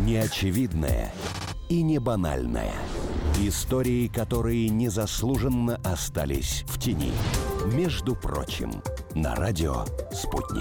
Неочевидное и не банальное. Истории, которые незаслуженно остались в тени. Между прочим, на радио «Спутник».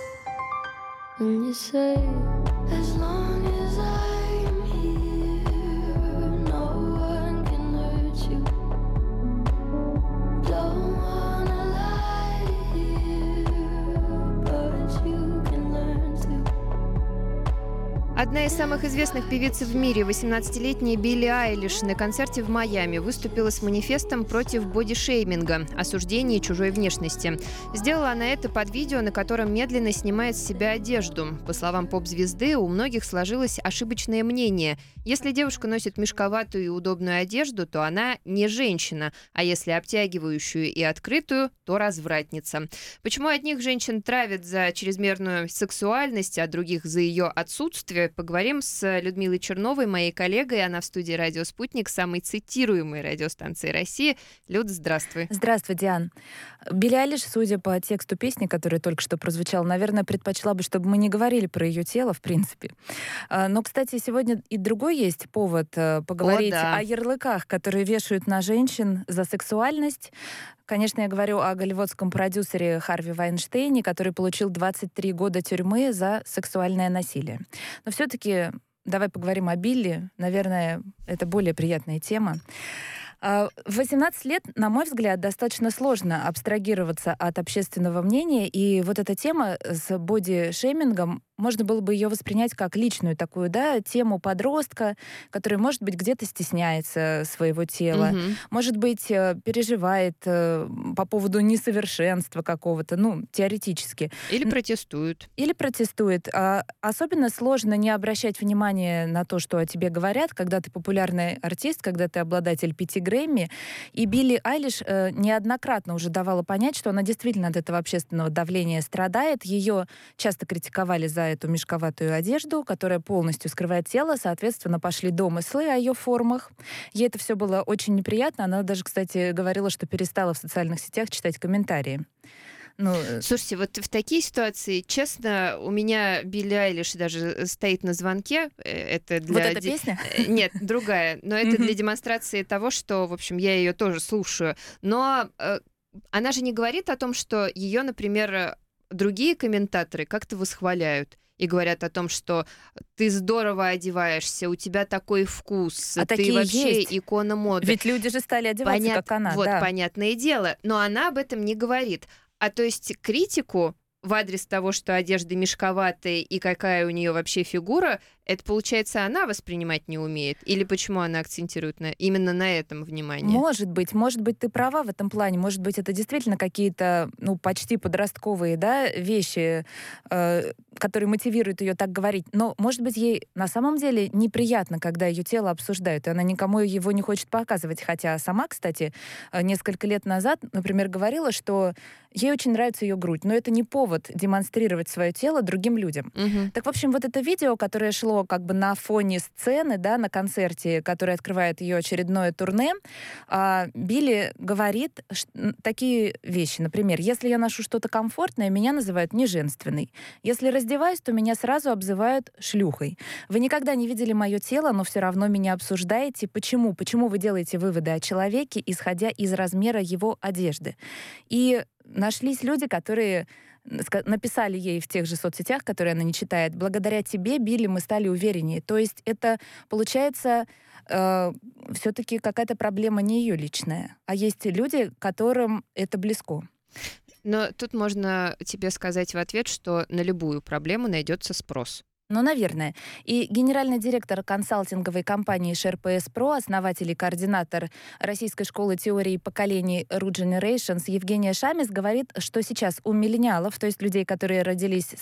Одна из самых известных певиц в мире, 18-летняя Билли Айлиш, на концерте в Майами выступила с манифестом против бодишейминга, осуждения чужой внешности. Сделала она это под видео, на котором медленно снимает с себя одежду. По словам поп-звезды, у многих сложилось ошибочное мнение. Если девушка носит мешковатую и удобную одежду, то она не женщина, а если обтягивающую и открытую, то развратница. Почему одних женщин травят за чрезмерную сексуальность, а других за ее отсутствие, поговорим с Людмилой Черновой, моей коллегой. Она в студии «Радио Спутник», самой цитируемой радиостанции России. Люд, здравствуй. Здравствуй, Диан. Билли Айлиш, судя по тексту песни, которая только что прозвучала, наверное, предпочла бы, чтобы мы не говорили про ее тело, в принципе. Но, кстати, сегодня и другой есть повод поговорить о ярлыках, которые вешают на женщин за сексуальность. Конечно, я говорю о голливудском продюсере Харви Вайнштейне, который получил 23 года тюрьмы за сексуальное насилие. Но все-таки давай поговорим о Билли. Наверное, это более приятная тема. В 18 лет, на мой взгляд, достаточно сложно абстрагироваться от общественного мнения, и вот эта тема с бодишеймингом, можно было бы ее воспринять как личную такую, тему подростка, который, может быть, где-то стесняется своего тела, может быть, переживает по поводу несовершенства какого-то, теоретически. Или протестует. Особенно сложно не обращать внимания на то, что о тебе говорят, когда ты популярный артист, когда ты обладатель 5 Грэмми. И Билли Айлиш неоднократно уже давала понять, что она действительно от этого общественного давления страдает. Ее часто критиковали за эту мешковатую одежду, которая полностью скрывает тело. Соответственно, пошли домыслы о ее формах. Ей это все было очень неприятно. Она даже, кстати, говорила, что перестала в социальных сетях читать комментарии. Слушайте, вот в такие ситуации, честно, у меня Билли Айлиш даже стоит на звонке. Это для... Вот эта песня? Нет, другая. Но это для демонстрации того, что, в общем, я ее тоже слушаю. Но она же не говорит о том, что ее, например, другие комментаторы как-то восхваляют и говорят о том, что ты здорово одеваешься, у тебя такой вкус, ты вообще есть. Икона моды. Ведь люди же стали одеваться, как она. Вот, понятное дело. Но она об этом не говорит. То есть критику в адрес того, что одежда мешковатая и какая у нее вообще фигура, это, получается, она воспринимать не умеет? Или почему она акцентирует именно на этом внимание? Может быть, ты права в этом плане. Может быть, это действительно какие-то, почти подростковые, вещи, которые мотивируют ее так говорить. Но, может быть, ей на самом деле неприятно, когда ее тело обсуждают, и она никому его не хочет показывать. Хотя сама, кстати, несколько лет назад, например, говорила, что ей очень нравится ее грудь, но это не повод демонстрировать свое тело другим людям. Так, в общем, вот это видео, которое шло как бы на фоне сцены, на концерте, который открывает ее очередное турне, Билли говорит такие вещи. Например, если я ношу что-то комфортное, меня называют неженственной. Если раздеваюсь, то меня сразу обзывают шлюхой. Вы никогда не видели мое тело, но все равно меня обсуждаете. Почему? Почему вы делаете выводы о человеке, исходя из размера его одежды? И нашлись люди, которые написали ей в тех же соцсетях, которые она не читает: благодаря тебе, Билли, мы стали увереннее. То есть это, получается, все-таки какая-то проблема не ее личная, а есть люди, которым это близко. Но тут можно тебе сказать в ответ, что на любую проблему найдется спрос. Наверное. И генеральный директор консалтинговой компании SharePS Pro, основатель и координатор Российской школы теории поколений Root Generations Евгения Шамис говорит, что сейчас у миллениалов, то есть людей, которые родились с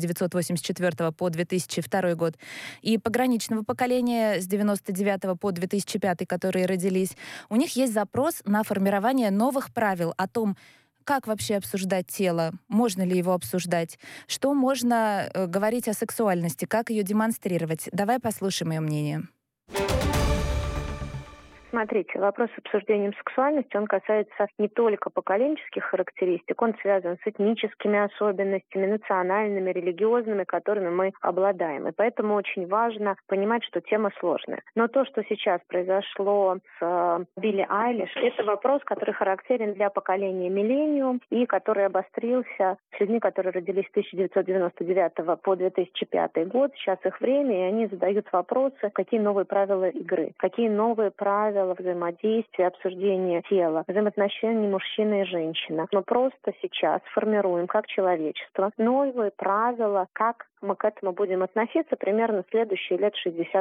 1984 по 2002 год, и пограничного поколения с 1999 по 2005, которые родились, у них есть запрос на формирование новых правил о том, как вообще обсуждать тело, можно ли его обсуждать, что можно говорить о сексуальности, как ее демонстрировать. Давай послушаем ее мнение. Смотрите, вопрос с обсуждением сексуальности, он касается не только поколенческих характеристик, он связан с этническими особенностями, национальными, религиозными, которыми мы обладаем. И поэтому очень важно понимать, что тема сложная. Но то, что сейчас произошло с Билли Айлиш, это вопрос, который характерен для поколения миллениум и который обострился с людьми, которые родились с 1999 по 2005 год. Сейчас их время, и они задают вопросы, какие новые правила игры, какие новые правила взаимодействия, обсуждения тела, взаимоотношений мужчины и женщины. Мы просто сейчас формируем как человечество новые правила, как мы к этому будем относиться примерно в следующие лет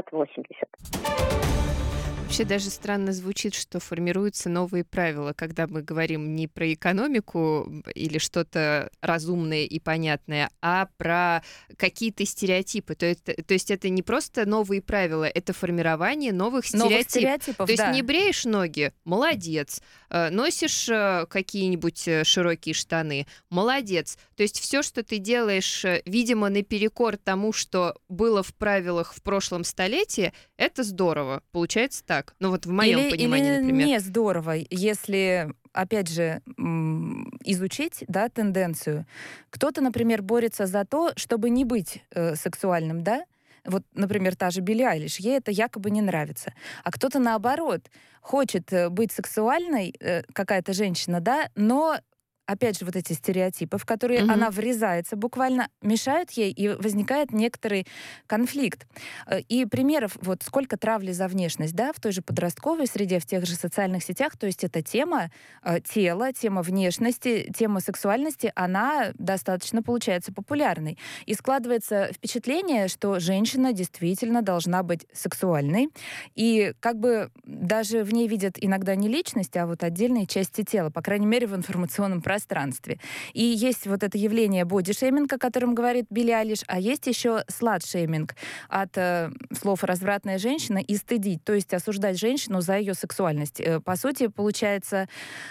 60-80. Вообще даже странно звучит, что формируются новые правила, когда мы говорим не про экономику или что-то разумное и понятное, а про какие-то стереотипы. То есть это не просто новые правила, это формирование новых стереотипов. То есть не бреешь ноги — молодец. Носишь какие-нибудь широкие штаны — молодец. То есть все, что ты делаешь, видимо, наперекор тому, что было в правилах в прошлом столетии, это здорово. Получается так. Ну вот в моем понимании, например. Не здорово, если, опять же, изучить, да, тенденцию. Кто-то, например, борется за то, чтобы не быть сексуальным, да? Вот, например, та же Билли Айлиш, ей это якобы не нравится. А кто-то, наоборот, хочет быть сексуальной, какая-то женщина, да, но опять же, вот эти стереотипы, в которые она врезается буквально, мешают ей, и возникает некоторый конфликт. И примеров, вот сколько травли за внешность, да, в той же подростковой среде, в тех же социальных сетях, то есть эта тема тела, тема внешности, тема сексуальности, она достаточно получается популярной. И складывается впечатление, что женщина действительно должна быть сексуальной, и как бы даже в ней видят иногда не личность, а вот отдельные части тела, по крайней мере, в информационном пространстве. И есть вот это явление бодишейминг, о котором говорит Билли Айлиш, а есть еще слат-шейминг от слов «развратная женщина» и «стыдить», то есть осуждать женщину за ее сексуальность. По сути, получается,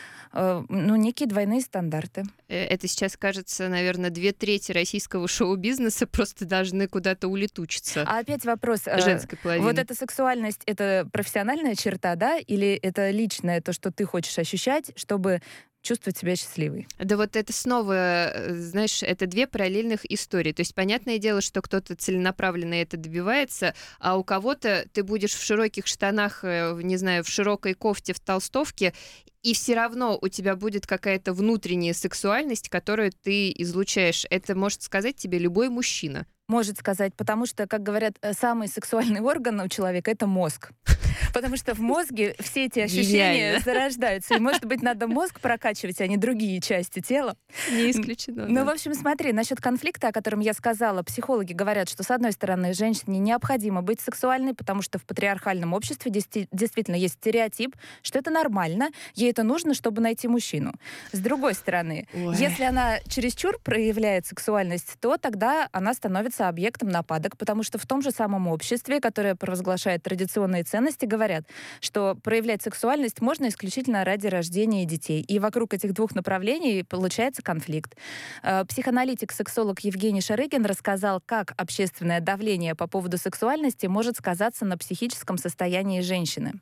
некие двойные стандарты. Это сейчас, кажется, наверное, 2/3 российского шоу-бизнеса просто должны куда-то улетучиться. А опять вопрос. Женской половины. Вот эта сексуальность, это профессиональная черта, да? Или это личное, то, что ты хочешь ощущать, чтобы чувствовать себя счастливой? Да вот это снова, знаешь, это две параллельных истории. То есть понятное дело, что кто-то целенаправленно это добивается, а у кого-то ты будешь в широких штанах, не знаю, в широкой кофте, в толстовке, и все равно у тебя будет какая-то внутренняя сексуальность, которую ты излучаешь. Это может сказать тебе любой мужчина. Может сказать, потому что, как говорят, самый сексуальный орган у человека — это мозг. Потому что в мозге все эти ощущения зарождаются. И, может быть, надо мозг прокачивать, а не другие части тела. Не исключено. Ну, в общем, смотри, насчет конфликта, о котором я сказала, психологи говорят, что, с одной стороны, женщине необходимо быть сексуальной, потому что в патриархальном обществе действительно есть стереотип, что это нормально, ей это нужно, чтобы найти мужчину. С другой стороны, если она чересчур проявляет сексуальность, то тогда она становится объектом нападок, потому что в том же самом обществе, которое провозглашает традиционные ценности, говорят, что проявлять сексуальность можно исключительно ради рождения детей. И вокруг этих двух направлений получается конфликт. Психоаналитик-сексолог Евгений Шарыгин рассказал, как общественное давление по поводу сексуальности может сказаться на психическом состоянии женщины.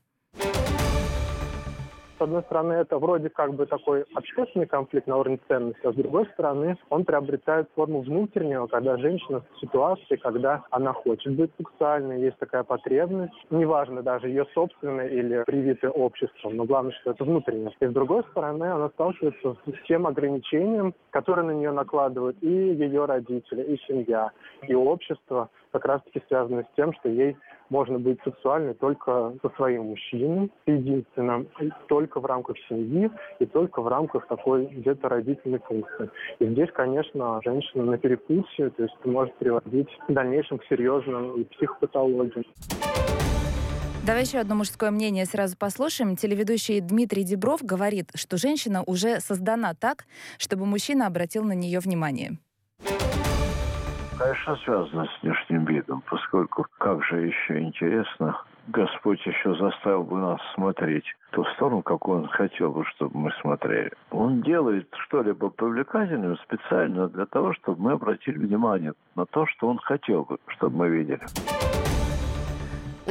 С одной стороны, это вроде как бы такой общественный конфликт на уровне ценностей, а с другой стороны, он приобретает форму внутреннего, когда женщина в ситуации, когда она хочет быть сексуальной, есть такая потребность, неважно даже ее собственная или привитая обществом, но главное, что это внутреннее. И с другой стороны, она сталкивается с тем ограничением, которое на нее накладывают и ее родители, и семья, и общество, как раз-таки связано с тем, что ей можно быть сексуальной только со своим мужчиной, единственным, только в рамках семьи и только в рамках такой где-то родительной функции. И здесь, конечно, женщина на перепутье, то есть может приводить в дальнейшем к серьезным и психопатологиям. Давай еще одно мужское мнение сразу послушаем. Телеведущий Дмитрий Дибров говорит, что женщина уже создана так, чтобы мужчина обратил на нее внимание. Конечно, связано с внешним видом, поскольку, как же еще интересно, Господь еще заставил бы нас смотреть в ту сторону, какую Он хотел бы, чтобы мы смотрели. Он делает что-либо привлекательным специально для того, чтобы мы обратили внимание на то, что Он хотел бы, чтобы мы видели.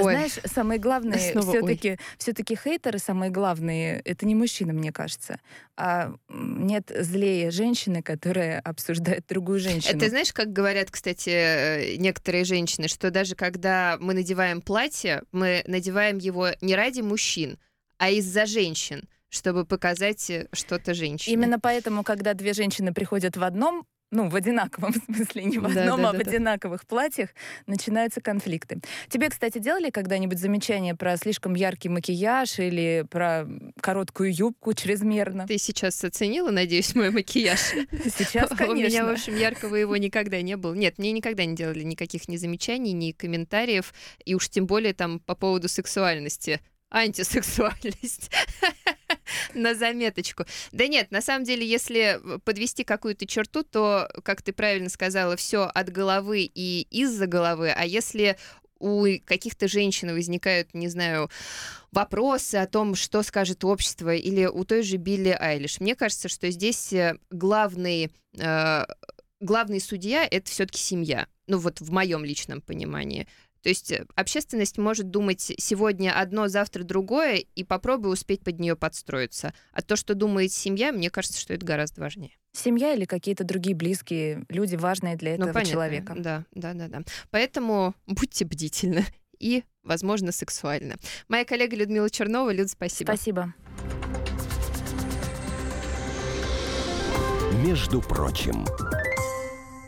Ой. Знаешь, самые главные Снова все-таки хейтеры, самые главные, это не мужчины, мне кажется. А нет злее женщины, которая обсуждает другую женщину. Это знаешь, как говорят, кстати, некоторые женщины, что даже когда мы надеваем платье, мы надеваем его не ради мужчин, а из-за женщин, чтобы показать что-то женщине. Именно поэтому, когда две женщины приходят в одном, в одинаковом смысле, не в одном, а в одинаковых платьях, начинаются конфликты. Тебе, кстати, делали когда-нибудь замечания про слишком яркий макияж или про короткую юбку чрезмерно? Ты сейчас оценила, надеюсь, мой макияж? Сейчас, конечно. У меня, в общем, яркого его никогда не было. Нет, мне никогда не делали никаких ни замечаний, ни комментариев, и уж тем более там по поводу сексуальности. Антисексуальность. На заметочку. Да нет, на самом деле, если подвести какую-то черту, то, как ты правильно сказала, все от головы и из-за головы. А если у каких-то женщин возникают, не знаю, вопросы о том, что скажет общество, или у той же Билли Айлиш, мне кажется, что здесь главный судья — это все-таки семья. В моем личном понимании. То есть общественность может думать сегодня одно, завтра другое, и попробуй успеть под нее подстроиться. А то, что думает семья, мне кажется, что это гораздо важнее. Семья или какие-то другие близкие люди, важные для этого человека. Да. Поэтому будьте бдительны и, возможно, сексуальны. Моя коллега Людмила Чернова. Люд, спасибо. Спасибо. Между прочим.